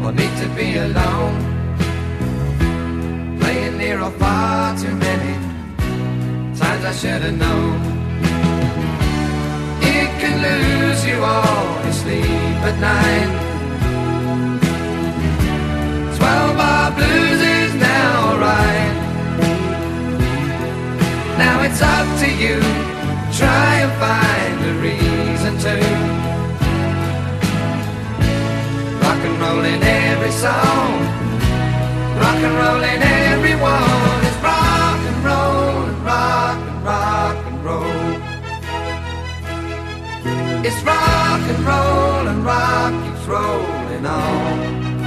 or need to be alone. Playing near or far too many times I should have known. It can lose you all your sleep at night. 12-bar blues is now alright. Now it's up to you, try and find a reason to rock and roll in every song, rock and roll in everyone. It's rock and roll and rock and rock and roll. It's rock and roll and rock keeps rolling on.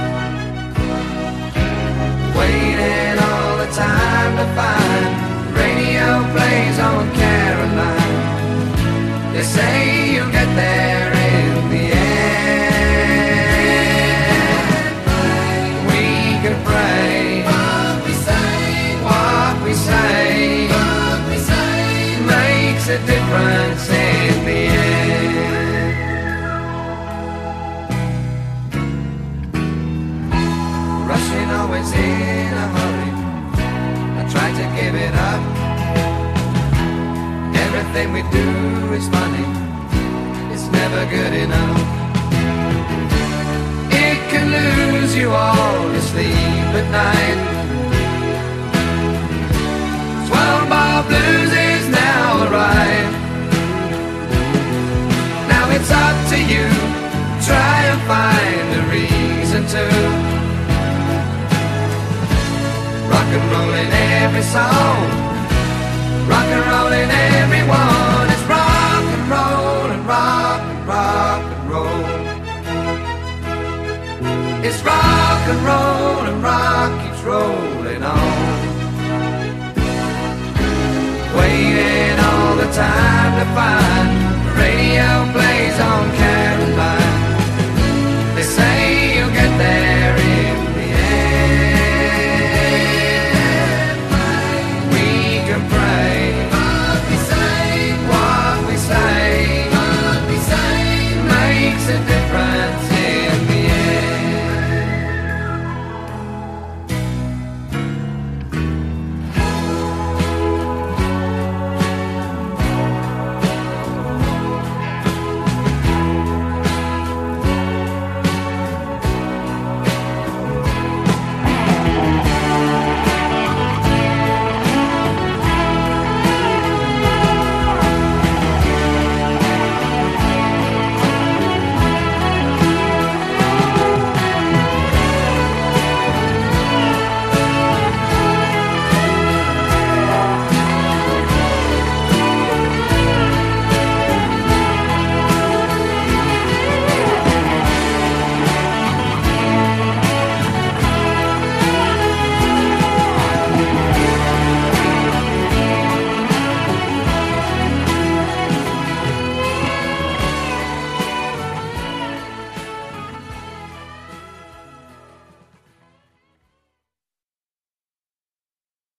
Waiting all the time to find radio plays on Caroline. They say you'll get there in the end. We can pray what we say makes a difference in the end. Rushing always in a hurry, I try to give it up. Everything we do is funny, it's never good enough. It can lose you all your sleep at night. 12-bar blues is now alright. Now it's up to you, try and find a reason to rock and roll in every song, rock and roll in everyone. It's rock and roll and rock and rock and roll. It's rock and roll and rock keeps rolling on. Waiting all the time to find radio play